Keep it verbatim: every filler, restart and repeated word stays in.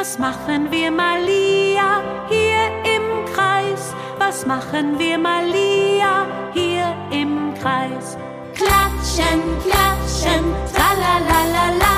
Was machen wir, Malia, hier im Kreis? Was machen wir, Malia, hier im Kreis? Klatschen, klatschen, tralalalala.